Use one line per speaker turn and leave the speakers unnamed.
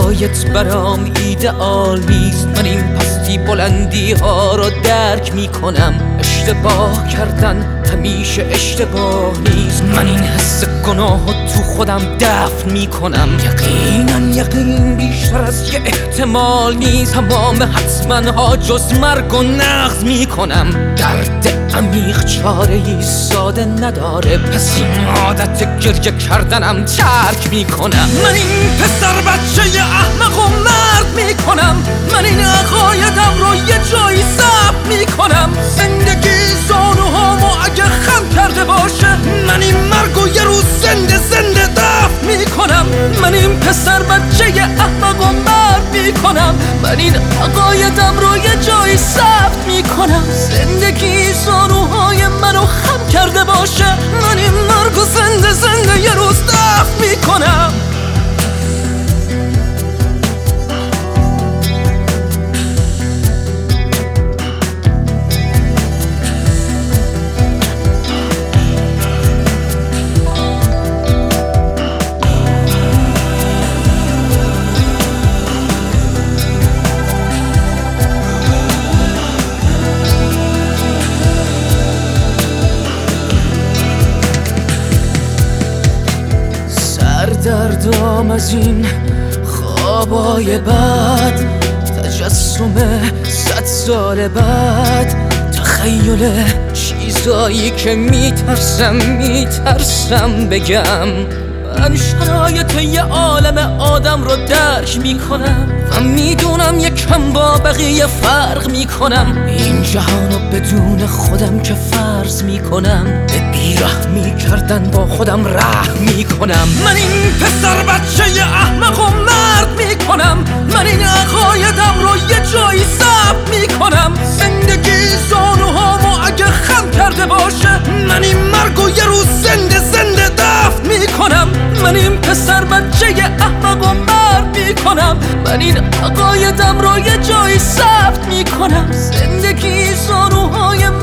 عقایت برام ایدئال نیست. من این پستی بلندی ها رو درک میکنم. اشتباه کردن همیشه اشتباه نیست. من این حس گناه تو خودم دفن میکنم. یقین بیشتر از یه احتمال نیست. تمام حتما ها جز مرگ و نقض میکنم. درد عمیق چاره ای ساده نداره، پس این عادت گریه کردنم ترک میکنم. من این پسر بچه احمق و مرد میکنم. من این عقایدم رو یه جایی ثبت میکنم. زندگی زانوهامو اگه خم کرده باشه، من این مرگ و یه روز زنده دفن میکنم. من این پسر بچه احمق و مرد میکنم. من این عقایدم رو یه جایی ثبت میکنم. زندگی زانوهای منو خم کرده باشه، من این مرگ و زنده یه روز دفن میکنم. دردام از این خوابای بد، تجسم 100 سال بعد، تخیل چیزایی که میترسم بگم. من شرایط یه عالم آدم رو درک میکنم و میدونم یکم با بقیه فرق میکنم. این جهانو بدون خودم که فرض میکنم، به بیرحمی کردن با خودم رحم میکنم. من این پسر بچه احمق و مرد میکنم. من این عقایدم رو یه جایی ثبت میکنم. زندگی زانوهامو اگه خم کرده باشه، من این مرگ و یه روز زنده دفن میکنم. من این پسر بچه احمق و مرد میکنم. من این عقایدم رو یه جایی ثبت میکنم. زندگی زانوهای